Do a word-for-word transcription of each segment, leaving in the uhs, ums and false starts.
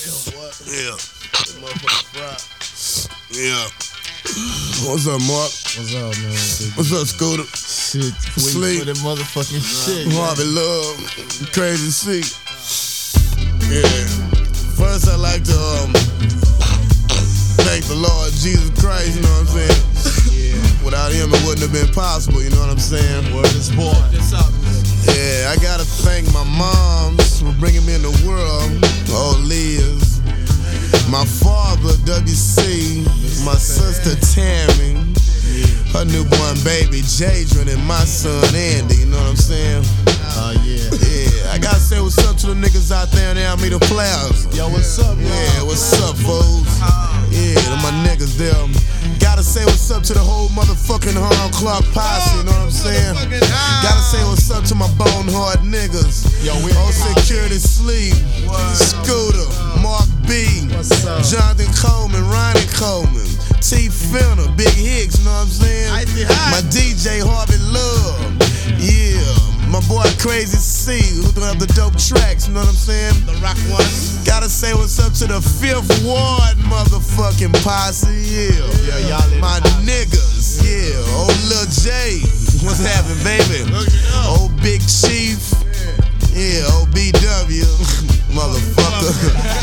Yeah. Yeah. What's up, Mark? What's up, man? What's up, Scooter? Shit. Sleep. For that motherfucking shit. Harvey Love. Crazy C. Yeah. First, I'd like to um, thank the Lord Jesus Christ, you know what I'm saying? Yeah. Without him, it wouldn't have been possible, you know what I'm saying? Word is born. Yeah, I gotta thank my moms for bringing me in the world. Oh, Liz. My father, W C. My sister, Tammy. Her newborn baby, Jadron, and my son, Andy. You know what I'm saying? Oh, uh, yeah. Yeah, I gotta say what's up to the niggas out there in the Alameda Plaza. Yo, what's up, yo? Yeah, what's up, folks? Yeah, to my niggas there. Gotta say what's up to the whole motherfucking Harlem Clark posse, you know what I'm saying? Gotta say what's up to my bone hard niggas. Yo, we on security sleep. Scooter, Mark B, Jonathan Coleman, Ronnie Coleman, T Finner, Big Hicks, you know what I'm saying? My D J Harvey Love. Yeah, my boy Crazy C, hooking up the dope tracks, you know what I'm saying? The rock one. Gotta say what's up to the Fifth Ward motherfucking posse, yeah. Yeah, y'all my niggas, yeah. Old Lil J, what's happening, baby? Old Big Chief, yeah. Old B W, motherfucker.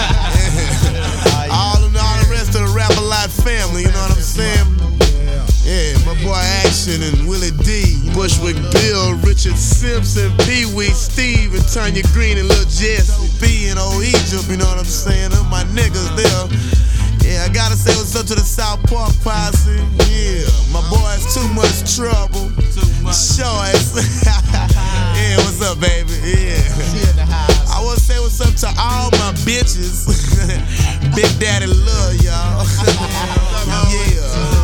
Yeah. All of all the rest of the Rapper Life family, you know what I'm saying? Yeah, my boy Action and Willie D, Bushwick Bill, Richard Simpson, Pee Wee, Steve, and Tanya Green and Lil Jesse B and Old Egypt, you know what I'm saying? Them my niggas there. Yeah, I gotta say what's up to the South Park posse. Yeah, my boy's Too Much Trouble. Too much. Choice. Yeah, what's up, baby? Yeah. I wanna say what's up to all my bitches. Big Daddy love y'all. Yeah.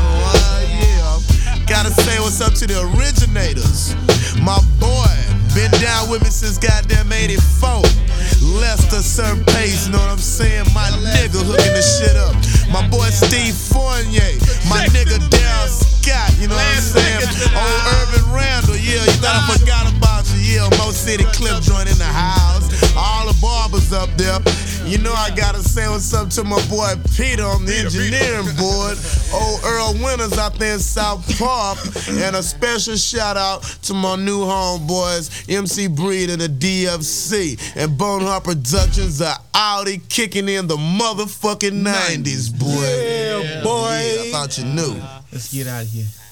Gotta say what's up to the originators. My boy, been down with me since goddamn eighty-four. Lester Sir Pace, know what I'm saying? My nigga hooking the shit up. My boy Steve Fournier. My nigga Daryl Scott, you know what I'm saying? Old Urban Randall, yeah, you thought I forgot about you. Yeah, Mo City Clip joint in the house. All the barbers up there. You know I gotta say what's up to my boy Peter on the engineering board. Old Earl Winters out there in South Park. And a special shout out to my new homeboys, M C Breed and the D F C. And Boneheart Productions are Audi kicking in the motherfucking nineties, boy. Yeah, boy. Yeah, I thought you knew. Let's get out of here.